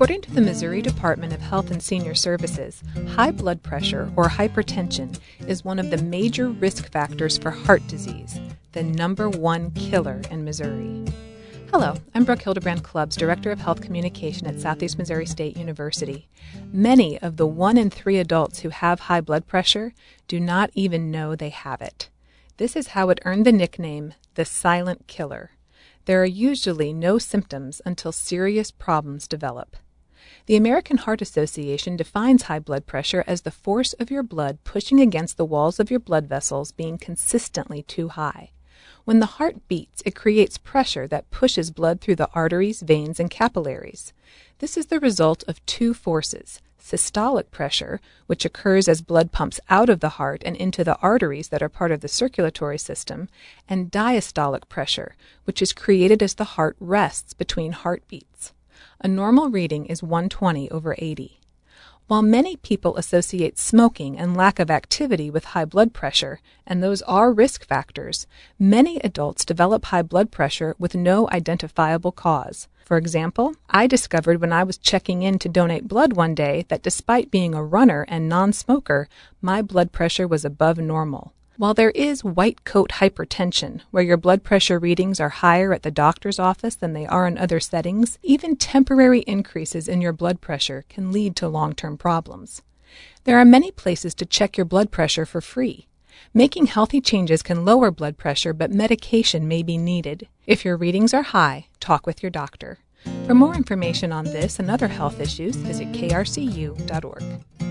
According to the Missouri Department of Health and Senior Services, high blood pressure or hypertension is one of the major risk factors for heart disease, the number one killer in Missouri. Hello, I'm Brooke Hildebrand Clubbs, Director of Health Communication at Southeast Missouri State University. Many of the 1 in 3 adults who have high blood pressure do not even know they have it. This is how it earned the nickname, the silent killer. There are usually no symptoms until serious problems develop. The American Heart Association defines high blood pressure as the force of your blood pushing against the walls of your blood vessels being consistently too high. When the heart beats, it creates pressure that pushes blood through the arteries, veins, and capillaries. This is the result of two forces: systolic pressure, which occurs as blood pumps out of the heart and into the arteries that are part of the circulatory system, and diastolic pressure, which is created as the heart rests between heartbeats. A normal reading is 120/80. While many people associate smoking and lack of activity with high blood pressure, and those are risk factors, many adults develop high blood pressure with no identifiable cause. For example, I discovered when I was checking in to donate blood one day that despite being a runner and non-smoker, my blood pressure was above normal. While there is white coat hypertension, where your blood pressure readings are higher at the doctor's office than they are in other settings, even temporary increases in your blood pressure can lead to long-term problems. There are many places to check your blood pressure for free. Making healthy changes can lower blood pressure, but medication may be needed. If your readings are high, talk with your doctor. For more information on this and other health issues, visit krcu.org.